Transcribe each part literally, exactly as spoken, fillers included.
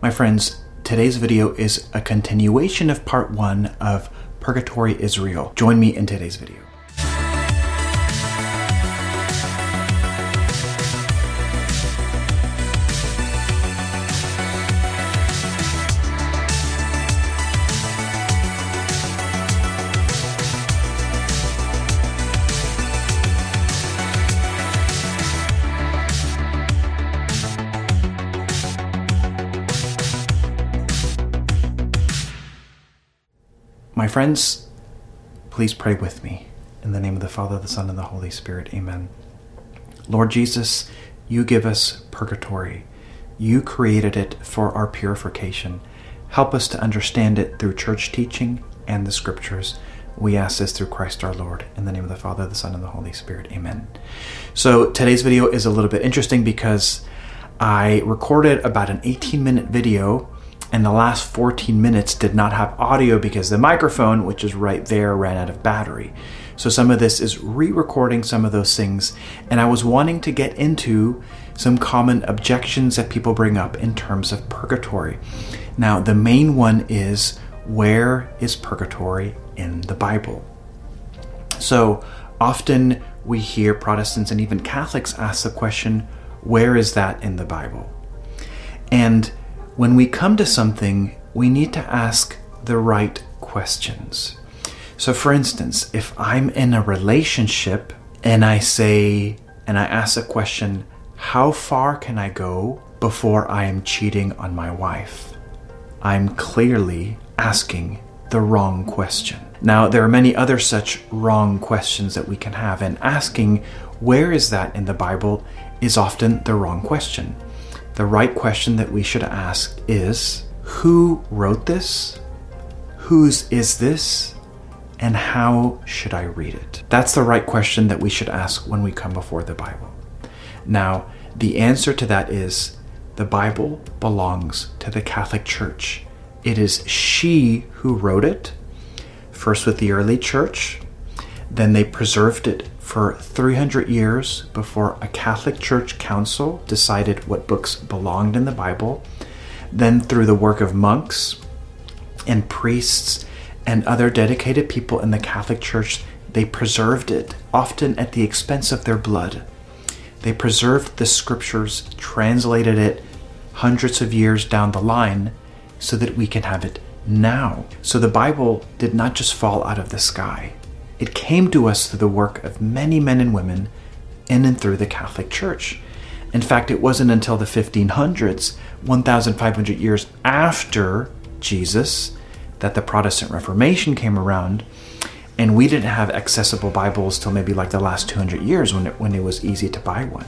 My friends, today's video is a continuation of part one of Purgatory Israel. Join me in today's video. My friends, please pray with me. In the name of the Father, the Son, and the Holy Spirit. Amen. Lord Jesus, you give us purgatory. You created it for our purification. Help us to understand it through church teaching and the scriptures. We ask this through Christ our Lord. In the name of the Father, the Son, and the Holy Spirit. Amen. So today's video is a little bit interesting because I recorded about an eighteen minute video, and the last fourteen minutes did not have audio because the microphone, which is right there, ran out of battery. So some of this is re-recording some of those things, and I was wanting to get into some common objections that people bring up in terms of purgatory. Now, the main one is, where is purgatory in the Bible? So often we hear Protestants and even Catholics ask the question, where is that in the Bible? And when we come to something, we need to ask the right questions. So for instance, if I'm in a relationship and I say, and I ask a question, how far can I go before I am cheating on my wife? I'm clearly asking the wrong question. Now, there are many other such wrong questions that we can have, and asking where is that in the Bible is often the wrong question. The right question that we should ask is, who wrote this? Whose is this? And how should I read it? That's the right question that we should ask when we come before the Bible. Now, the answer to that is, the Bible belongs to the Catholic Church. It is she who wrote it, first with the early church, then they preserved it for three hundred years before a Catholic Church council decided what books belonged in the Bible. Then through the work of monks and priests and other dedicated people in the Catholic Church, they preserved it, often at the expense of their blood. They preserved the scriptures, translated it hundreds of years down the line so that we can have it now. So the Bible did not just fall out of the sky. It came to us through the work of many men and women in and through the Catholic Church. In fact, it wasn't until the fifteen hundreds, one thousand five hundred years after Jesus, that the Protestant Reformation came around, and we didn't have accessible Bibles till maybe like the last two hundred years when it, when it was easy to buy one.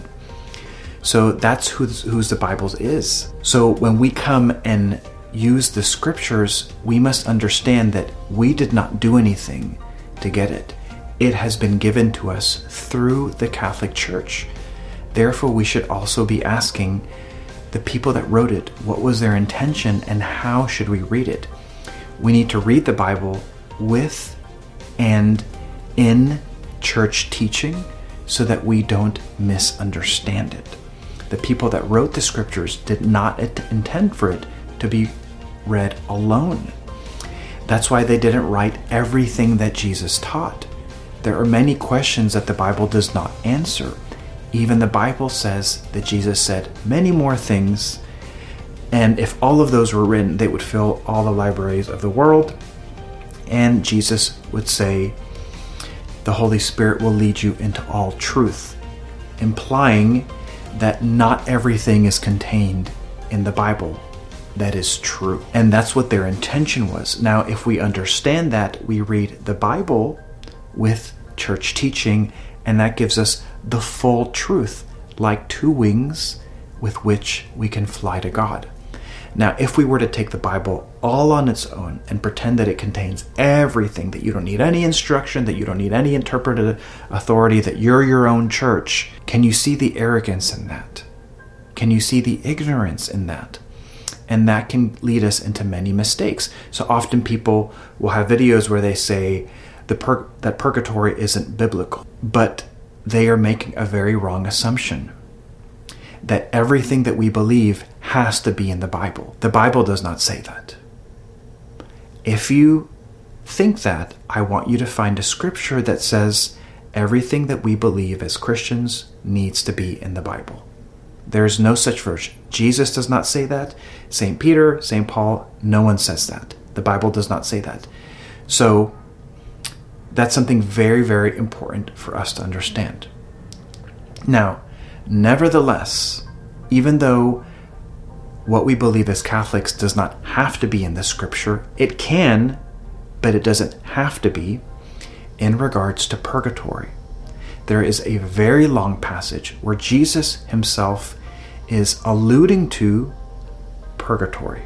So that's whose, whose the Bible is. So when we come and use the scriptures, we must understand that we did not do anything to get it. It has been given to us through the Catholic Church. Therefore, we should also be asking the people that wrote it, what was their intention and how should we read it? We need to read the Bible with and in church teaching so that we don't misunderstand it. The people that wrote the scriptures did not intend for it to be read alone. That's why they didn't write everything that Jesus taught. There are many questions that the Bible does not answer. Even the Bible says that Jesus said many more things, and if all of those were written, they would fill all the libraries of the world. And Jesus would say, the Holy Spirit will lead you into all truth, implying that not everything is contained in the Bible that is true. And that's what their intention was. Now, if we understand that, we read the Bible with church teaching, and that gives us the full truth, like two wings with which we can fly to God. Now, if we were to take the Bible all on its own and pretend that it contains everything, that you don't need any instruction, that you don't need any interpretive authority, that you're your own church, can you see the arrogance in that? Can you see the ignorance in that? And that can lead us into many mistakes. So often people will have videos where they say the pur- that purgatory isn't biblical, but they are making a very wrong assumption. That everything that we believe has to be in the Bible. The Bible does not say that. If you think that, I want you to find a scripture that says everything that we believe as Christians needs to be in the Bible. There's no such version. Jesus does not say that. Saint Peter, Saint Paul, no one says that. The Bible does not say that. So that's something very, very important for us to understand. Now, nevertheless, even though what we believe as Catholics does not have to be in the scripture, it can, but it doesn't have to be, in regards to purgatory. There is a very long passage where Jesus himself is alluding to purgatory.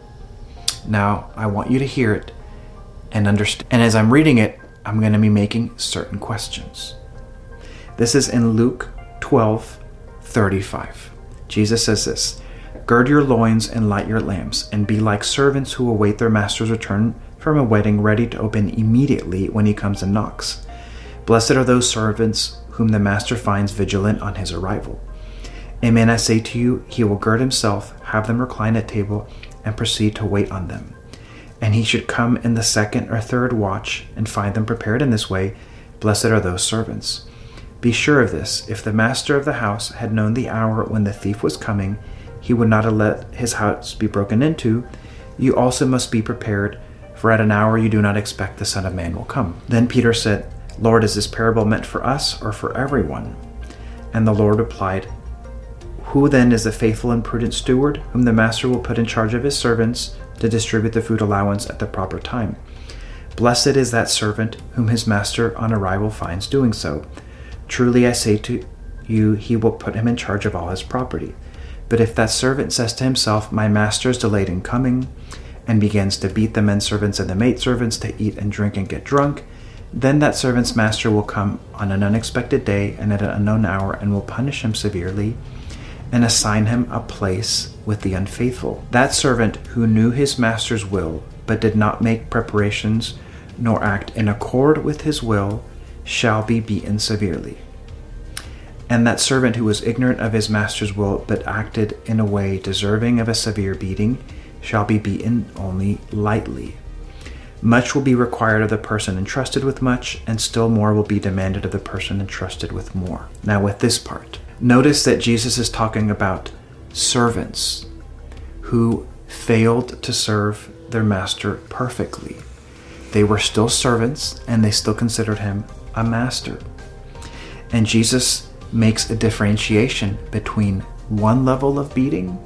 Now, I want you to hear it and understand. And as I'm reading it, I'm going to be making certain questions. This is in Luke twelve thirty-five. Jesus says this, "Gird your loins and light your lamps, and be like servants who await their master's return from a wedding, ready to open immediately when he comes and knocks. Blessed are those servants whom the master finds vigilant on his arrival. Amen, I say to you, he will gird himself, have them recline at table, and proceed to wait on them. And he should come in the second or third watch and find them prepared in this way. Blessed are those servants. Be sure of this, if the master of the house had known the hour when the thief was coming, he would not have let his house be broken into. You also must be prepared, for at an hour you do not expect the Son of Man will come." Then Peter said, "Lord, is this parable meant for us or for everyone?" And the Lord replied, "Who then is the faithful and prudent steward, whom the master will put in charge of his servants to distribute the food allowance at the proper time? Blessed is that servant whom his master on arrival finds doing so. Truly I say to you, he will put him in charge of all his property. But if that servant says to himself, 'My master is delayed in coming,' and begins to beat the men servants and the maid servants to eat and drink and get drunk, then that servant's master will come on an unexpected day and at an unknown hour and will punish him severely and assign him a place with the unfaithful. That servant who knew his master's will but did not make preparations nor act in accord with his will shall be beaten severely. And that servant who was ignorant of his master's will but acted in a way deserving of a severe beating shall be beaten only lightly. Much will be required of the person entrusted with much, and still more will be demanded of the person entrusted with more." Now with this part, notice that Jesus is talking about servants who failed to serve their master perfectly. They were still servants, and they still considered him a master. And Jesus makes a differentiation between one level of beating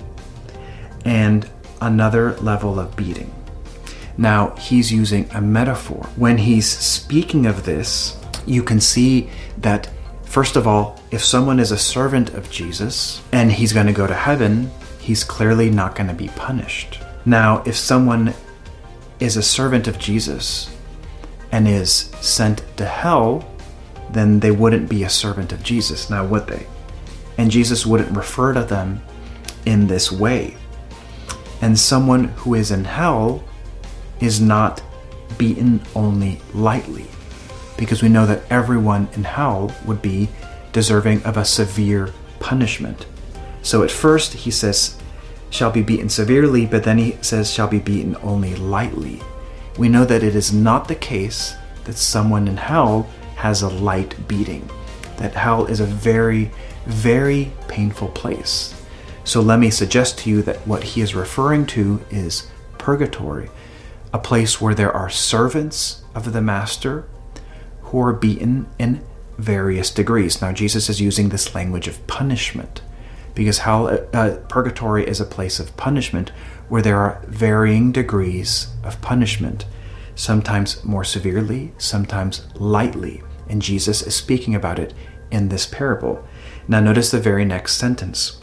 and another level of beating. Now, he's using a metaphor. When he's speaking of this, you can see that, first of all, if someone is a servant of Jesus and he's going to go to heaven, he's clearly not going to be punished. Now, if someone is a servant of Jesus and is sent to hell, then they wouldn't be a servant of Jesus, now would they? And Jesus wouldn't refer to them in this way. And someone who is in hell is not beaten only lightly, because we know that everyone in hell would be deserving of a severe punishment. So at first he says, shall be beaten severely, but then he says, shall be beaten only lightly. We know that it is not the case that someone in hell has a light beating, that hell is a very, very painful place. So let me suggest to you that what he is referring to is purgatory, a place where there are servants of the master who are beaten in various degrees. Now Jesus is using this language of punishment because hell, uh, purgatory is a place of punishment where there are varying degrees of punishment, sometimes more severely, sometimes lightly. And Jesus is speaking about it in this parable. Now notice the very next sentence.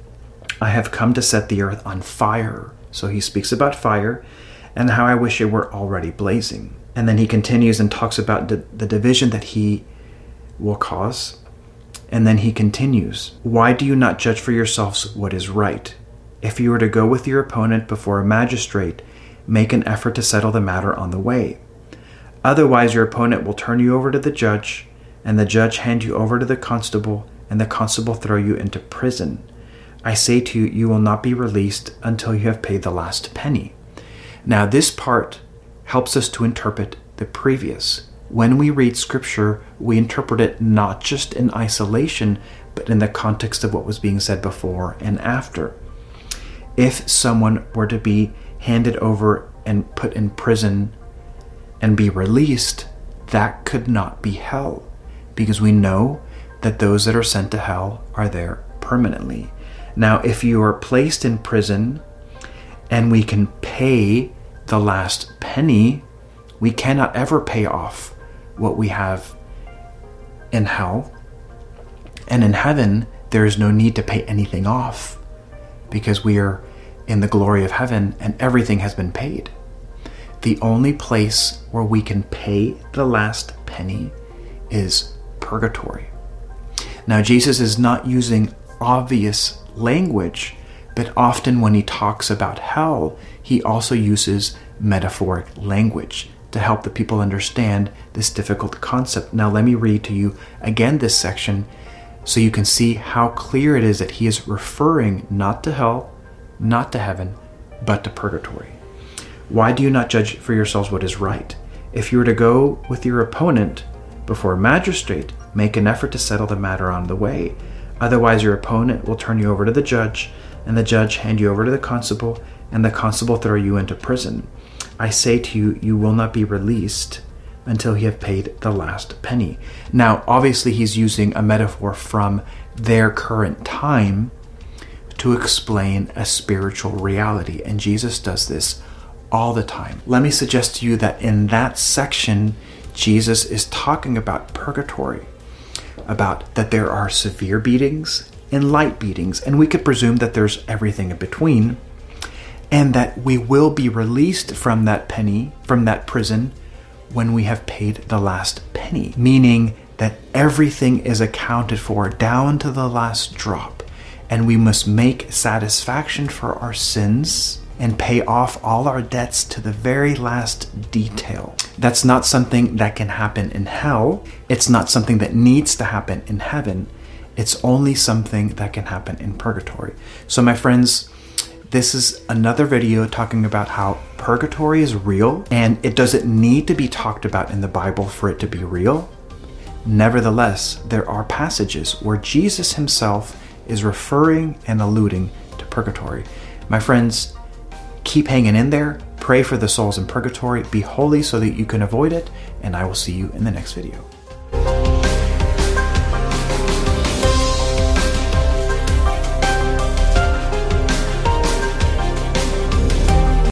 I have come to set the earth on fire. So he speaks about fire and how I wish it were already blazing. And then he continues and talks about the, the division that he will cause. And then he continues, why do you not judge for yourselves what is right? If you were to go with your opponent before a magistrate, make an effort to settle the matter on the way. Otherwise, your opponent will turn you over to the judge, and the judge hand you over to the constable, and the constable throw you into prison. I say to you, you will not be released until you have paid the last penny. Now, this part helps us to interpret the previous. When we read Scripture, we interpret it not just in isolation, but in the context of what was being said before and after. If someone were to be handed over and put in prison and be released, that could not be hell, because we know that those that are sent to hell are there permanently. Now, if you are placed in prison and we can pay the last penny, we cannot ever pay off what we have in hell. And in heaven, there is no need to pay anything off, because we are in the glory of heaven and everything has been paid. The only place where we can pay the last penny is purgatory. Now, Jesus is not using obvious language, but often when he talks about hell, he also uses metaphoric language to help the people understand this difficult concept. Now, let me read to you again this section so you can see how clear it is that he is referring not to hell, not to heaven, but to purgatory. Why do you not judge for yourselves what is right? If you were to go with your opponent before a magistrate, make an effort to settle the matter on the way. Otherwise, your opponent will turn you over to the judge, and the judge hand you over to the constable, and the constable throw you into prison. I say to you, you will not be released until you have paid the last penny. Now, obviously, he's using a metaphor from their current time to explain a spiritual reality, and Jesus does this all the time. Let me suggest to you that in that section, Jesus is talking about purgatory, about that there are severe beatings and light beatings, and we could presume that there's everything in between, and that we will be released from that penny, from that prison, when we have paid the last penny, meaning that everything is accounted for down to the last drop, and we must make satisfaction for our sins and pay off all our debts to the very last detail. That's not something that can happen in hell. It's not something that needs to happen in heaven. It's only something that can happen in purgatory. So my friends, this is another video talking about how purgatory is real, and it doesn't need to be talked about in the Bible for it to be real. Nevertheless, there are passages where Jesus himself is referring and alluding to purgatory. My friends, keep hanging in there. Pray for the souls in purgatory. Be holy so that you can avoid it. And I will see you in the next video.